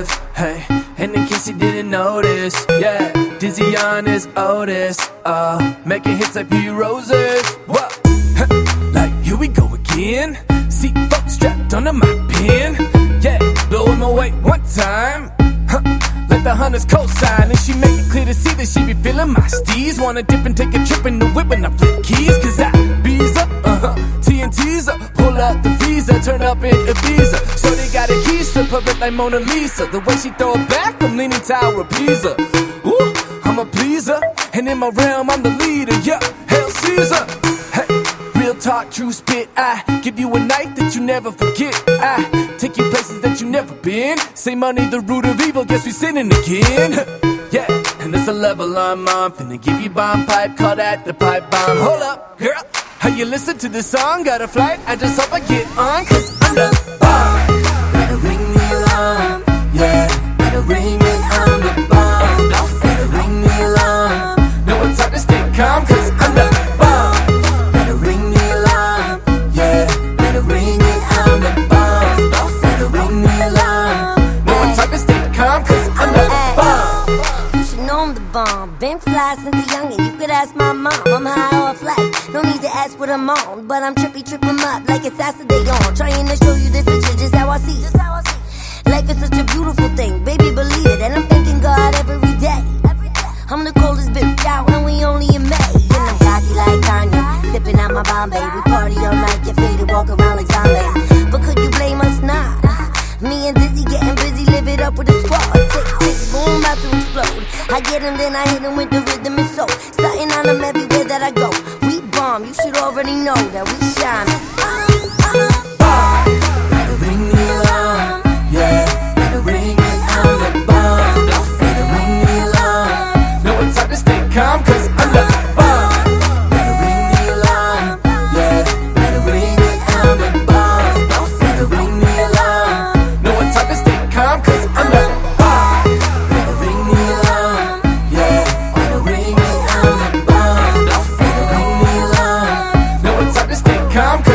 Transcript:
motive, hey. And in case you didn't notice, yeah, Dizzy on his Otis, making hits like P. Roses. Whoa, like here we go again. See folks strapped under my pen, yeah, blowing my weight one time. Let the hunters co-sign, and she make it clear to see that she be feeling my steez. Wanna dip and take a trip in the whip when I flip keys, cause I bees up, TNT's up, pull out the visa, turn up in Ibiza. So they got a key strip, perfect like Mona Lisa. The way she throw it back, I'm leaning Tower of Pisa. Ooh, I'm a pleaser, and in my realm I'm the leader, yeah, Hail Caesar. Hey, real talk, true spit, I give you a night that you never forget. I take you places that you never been. Say money the root of evil, guess we sinning again. Yeah, and it's a level I'm on. Finna give you bomb pipe, call that the pipe bomb. Hold up, girl, how you listen to this song? Got a flight, I just hope I get on, cause I'm the bomb. Better ring the alarm, yeah, better ring it, I'm the bomb. Better ring the alarm, no it's hard to stay calm, cause I'm the bomb. Better ring the alarm, yeah, better ring it, I'm the bomb. Better ring the alarm, no it's hard to stay calm, cause I'm the bomb. You should know I'm the bomb. Been fly since a youngin', you could ask my mom. I'm high off life, no need to ask what I'm on. But I'm trippy, trip 'em up like it's Saturday on. Trying to show you this picture, just how I see it. Life is such a beautiful thing, baby, believe it. And I'm thanking God every day. I'm the coldest bitch out, and we only in May. And I'm cocky like Kanye, sipping out my Bombay. We party all night, get faded, walk around like zombies. But could you blame us not? Me and Dizzy getting busy, live it up with a squad. Tick, tick, boom, about to explode. I get him, then I hit him with the rhythm and soul. Starting on him everywhere that I go. We bomb, you should already know that we shine. Better ring the alarm, yeah, better ring it, I'm the bomb. Better ring the alarm, no it's hard to stay calm, cause I'm the bomb. Better ring the alarm, yeah, better ring it, I'm the bomb. Better ring the alarm, no it's hard to stay calm, cause I'm the bomb. Better ring the alarm, yeah, better ring it, I'm the bomb. Better ring the alarm, no it's hard to stay calm,